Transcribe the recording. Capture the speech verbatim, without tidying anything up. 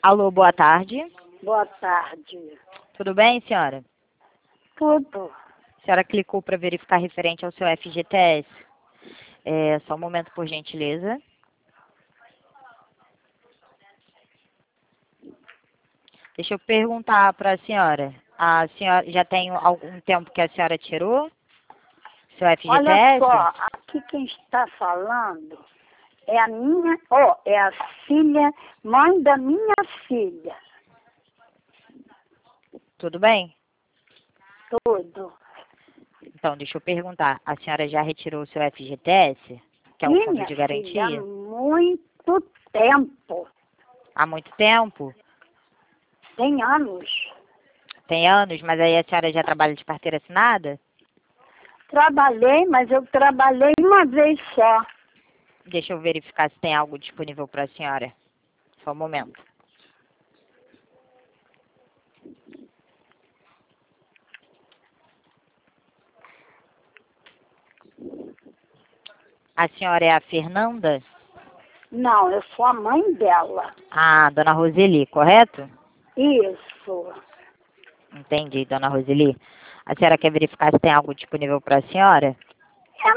Alô, boa tarde. Boa tarde. Tudo bem, senhora? Tudo. A senhora clicou para verificar referente ao seu F G T S. É, só um momento, por gentileza. Deixa eu perguntar para a senhora. A senhora já tem algum tempo que a senhora tirou seu F G T S? Olha só, aqui quem está falando é a minha, ó, é a filha, mãe da minha filha. Tudo bem? Tudo. Então, deixa eu perguntar. A senhora já retirou o seu F G T S? Que é o Sim, fundo minha de filha, garantia? há muito tempo. Há muito tempo? Tem anos. Tem anos, mas aí a senhora já trabalha de carteira assinada? Trabalhei, mas eu trabalhei uma vez só. Deixa eu verificar se tem algo disponível para a senhora. Só um momento. A senhora é a Fernanda? Não, eu sou a mãe dela. Ah, dona Roseli, correto? Isso. Entendi, dona Roseli. A senhora quer verificar se tem algo disponível para a senhora?